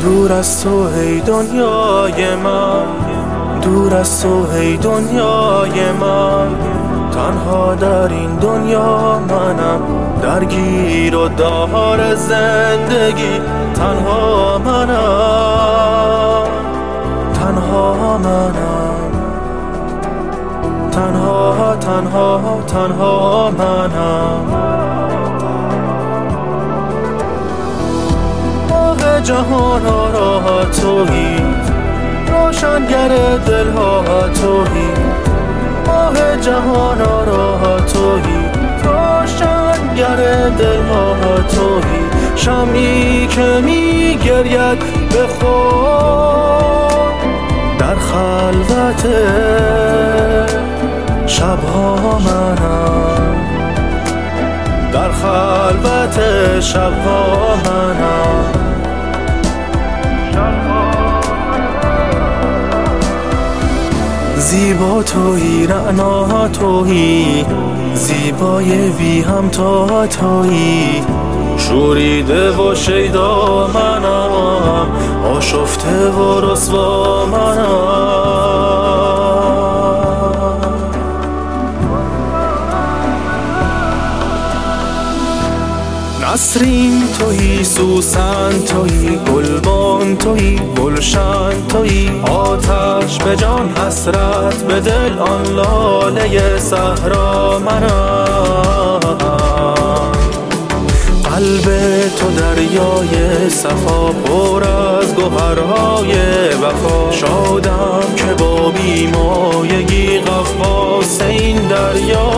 دور از تو ای دنیای من، دور از تو ای دنیای من. تنها در این دنیا منم، درگیر و دار زندگی تنها منم، تنها منم، تنها تنها تنها منم. ماه جهان را تویی، روشنگر دلها تویی. ماه جهان را تویی، روشنگر دلها تویی. شمعی که می گرید به خود در خلوت شبها منم، در خلوت شبها منم. زیبا تویی، رعنا تویی، زیبای بی همتا تویی. شوریده و شیدا منم، آشفته و رسوا منم. نسرین تویی، سوسن تویی، گلبان تویی، گلشن تویی. آتش به جان، حسرت به دل، آن لاله صحرا منم. قلب تو دریای صفا، پر از گوهرهای وفا. شادم که با بیمایگی غواص این دریا